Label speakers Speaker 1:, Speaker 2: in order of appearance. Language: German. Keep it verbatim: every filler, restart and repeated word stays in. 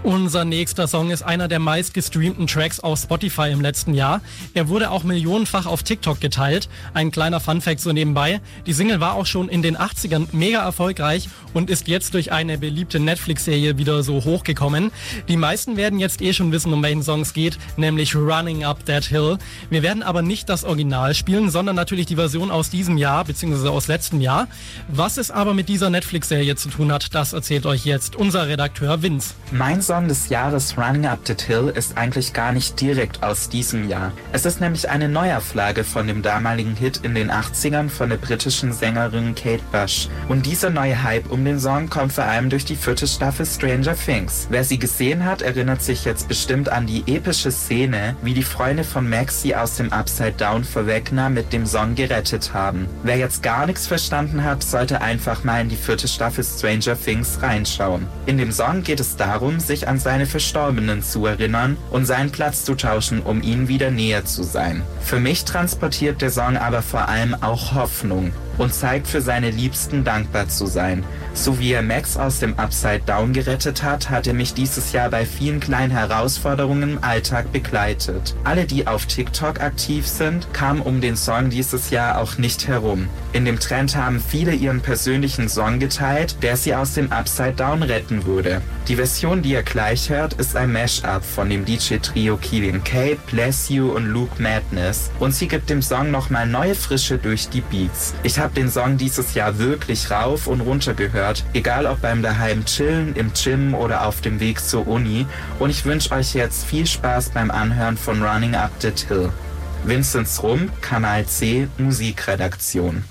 Speaker 1: Unser nächster Song ist einer der meistgestreamten Tracks auf Spotify im letzten Jahr. Er wurde auch millionenfach auf TikTok geteilt. Ein kleiner Funfact so nebenbei. Die Single war auch schon in den achtzigern mega erfolgreich und ist jetzt durch eine beliebte Netflix-Serie wieder so hochgekommen. Die meisten werden jetzt eh schon wissen, um welchen Song es geht, nämlich Running Up That Hill. Wir werden aber nicht das Original spielen, sondern natürlich die Version aus diesem Jahr, beziehungsweise aus letztem Jahr. Was es aber mit dieser Netflix-Serie zu tun hat, das erzählt euch jetzt unser Redakteur Vince.
Speaker 2: Mein Song des Jahres Running Up That Hill ist eigentlich gar nicht direkt aus diesem Jahr. Es ist nämlich eine Neuauflage von dem damaligen Hit in den achtzigern von der britischen Sängerin Kate Bush. Und dieser neue Hype um den Song kommt vor allem durch die vierte Staffel Stranger Things. Wer sie gesehen hat, erinnert sich jetzt bestimmt an die epische Szene, wie die Freunde von Max sie aus dem Upside Down vor Vecna mit dem Song gerettet haben. Wer jetzt gar nichts verstanden hat, sollte einfach mal in die vierte Staffel Stranger Things reinschauen. In dem Song geht es darum, sich an seine Verstorbenen zu erinnern und seinen Platz zu tauschen, um ihnen wieder näher zu sein. Für mich transportiert der Song aber vor allem auch Hoffnung und zeigt, für seine Liebsten dankbar zu sein. So wie er Max aus dem Upside Down gerettet hat, hat er mich dieses Jahr bei vielen kleinen Herausforderungen im Alltag begleitet. Alle, die auf TikTok aktiv sind, kamen um den Song dieses Jahr auch nicht herum. In dem Trend haben viele ihren persönlichen Song geteilt, der sie aus dem Upside Down retten würde. Die Version, die ihr gleich hört, ist ein Mashup von dem D J-Trio Keelan K, Bless You und Luke Madness und sie gibt dem Song nochmal neue Frische durch die Beats. Ich habe den Song dieses Jahr wirklich rauf und runter gehört, egal ob beim daheim chillen, im Gym oder auf dem Weg zur Uni, und ich wünsche euch jetzt viel Spaß beim Anhören von Running Up That Hill. Vinzenz Rum, Kanal C, Musikredaktion.